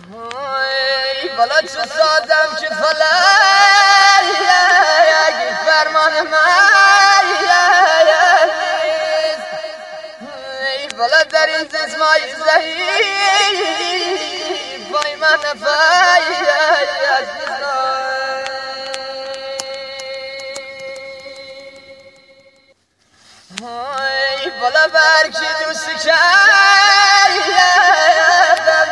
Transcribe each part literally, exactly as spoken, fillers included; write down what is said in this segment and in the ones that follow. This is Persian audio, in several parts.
ای بالا چه سازم که فلک فرمان من ای بالا در این زمای زهی بای من نفای ای بالا برکی دوست کردم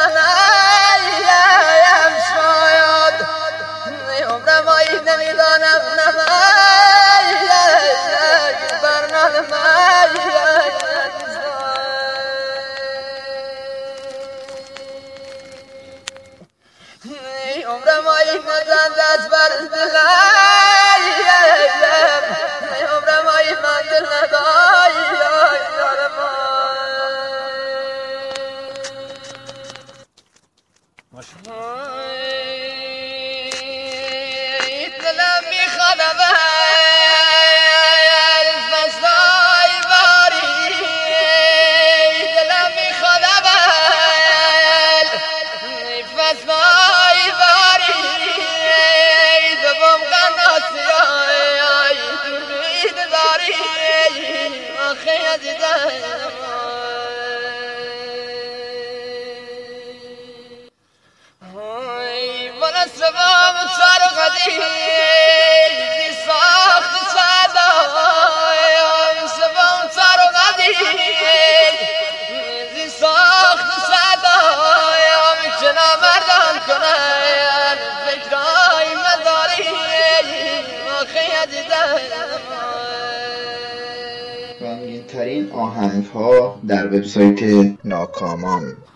دشمنم شاید عمرم آیی نمیدانم نمای برنال مای عمرم آیی نزن دست بر دلم عمرم آیی من دل ندایی دلم میخواد اول فصلای باری دلم میخواد اول فصلای باری دوم قناسی دوربین داری آخه عزیزم سبام سر قدیم زی ساخت صدایم سبام سر قدیم زی ساخت صدایم که نامردان کنن فکرای مداری آخه عزیزم رنگین ترین آهنگ ها در وبسایت ناکامان.